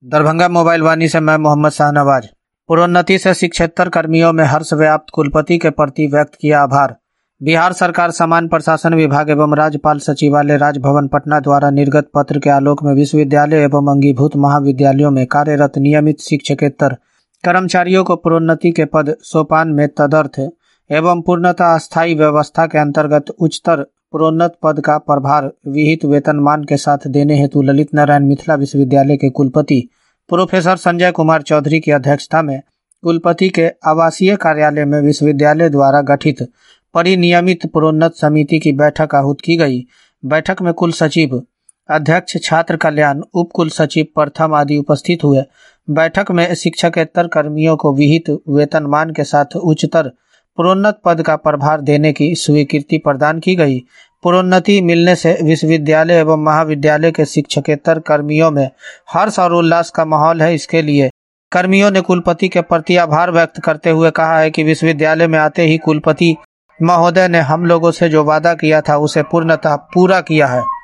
Darbhanga mobile वाणी से मैं मोहम्मद शाहनवाज। प्रोन्नति से शिक्षेत्तर कर्मियों में हर्ष व्याप्त, कुलपति के प्रति व्यक्त किया आभार। बिहार सरकार सामान्य प्रशासन विभाग एवं राज्यपाल सचिवालय राजभवन पटना द्वारा निर्गत पत्र के आलोक में विश्वविद्यालय एवं अंगीभूत महाविद्यालयों में कार्यरत नियमित शिक्षकेतर कर्मचारियों को प्रोन्नति के पद सोपान में तदर्थ एवं पूर्णतः अस्थायी व्यवस्था के अंतर्गत उच्चतर प्रोन्नत पद का प्रभार विहित वेतनमान के साथ देने हेतु ललित नारायण मिथिला विश्वविद्यालय के कुलपति प्रोफेसर संजय कुमार चौधरी की अध्यक्षता में कुलपति के आवासीय कार्यालय में विश्वविद्यालय द्वारा गठित परिनियमित प्रोन्नत समिति की बैठक आहूत की गई। बैठक में कुल सचिव, अध्यक्ष, छात्र कल्याण, उप कुल सचिव प्रथम आदि उपस्थित हुए। बैठक में शिक्षकेतर कर्मियों को विहित वेतनमान के साथ उच्चतर प्रोन्नत पद का प्रभार देने की स्वीकृति प्रदान की गई। प्रोन्नति मिलने से विश्वविद्यालय एवं महाविद्यालय के शिक्षकेतर कर्मियों में हर्ष और उल्लास का माहौल है। इसके लिए कर्मियों ने कुलपति के प्रति आभार व्यक्त करते हुए कहा है कि विश्वविद्यालय में आते ही कुलपति महोदय ने हम लोगों से जो वादा किया था उसे पूर्णतः पूरा किया है।